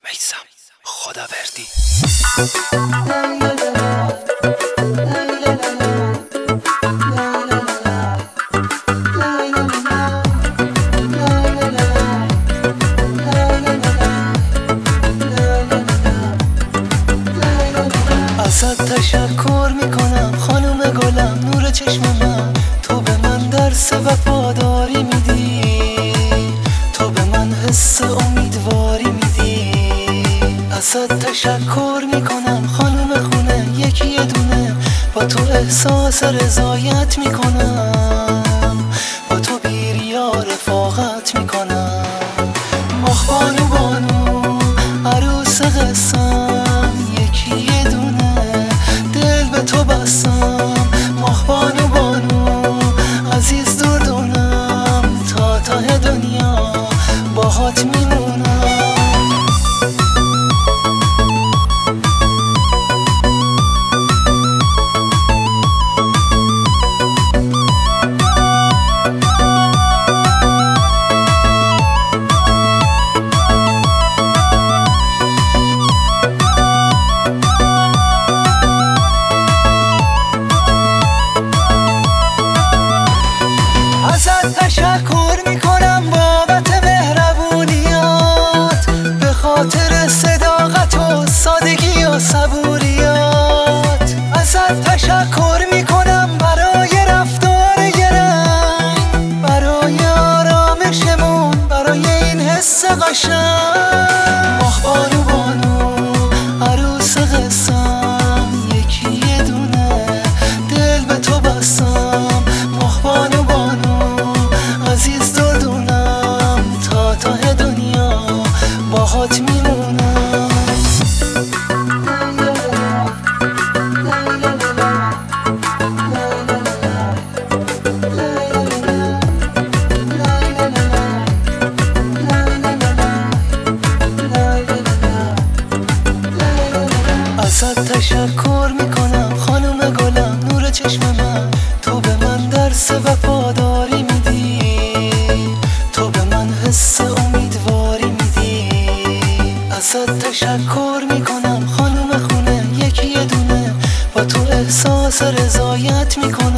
میثم خداوردی. ازت تشکر میکنم خانم گلم، نور چشم من. تو به من درس وفاداری میدی، تو به من حس امیدواری میدی. ازت تشکر میکنم خانم خونه یکی یه دونه، با تو احساس رضایت میکنم، با تو بیریا رفاقت میکنم. ماه بانو بانو عروس قسم یکی یه دونه، دل به تو بستم. ماه بانو بانو عزیز دردونم، تا ته دنیا باهات میمونم. ازت تشکر میکنم بابت مهربونیات، به خاطر صداقت و سادگی و صبوریات. ازت تشکر میکنم برای رفتار گرنگ، برای آرامشمون، برای این حس قشنگ. ماه بانو بانو عروس قسم یکی یه دونه، دل به تو بستم. ماه بانو عزیز دردونم، تا ته دنیا باهات میمونم. ازت تشکر میکنم خانم گلم، نور چشم من. تو به من درس وفاداری میدی، تو به من حس امیدواری میدی. ازت تشکر میکنم خانم خونه یکی یه دونه، با تو احساس رضایت میکنم.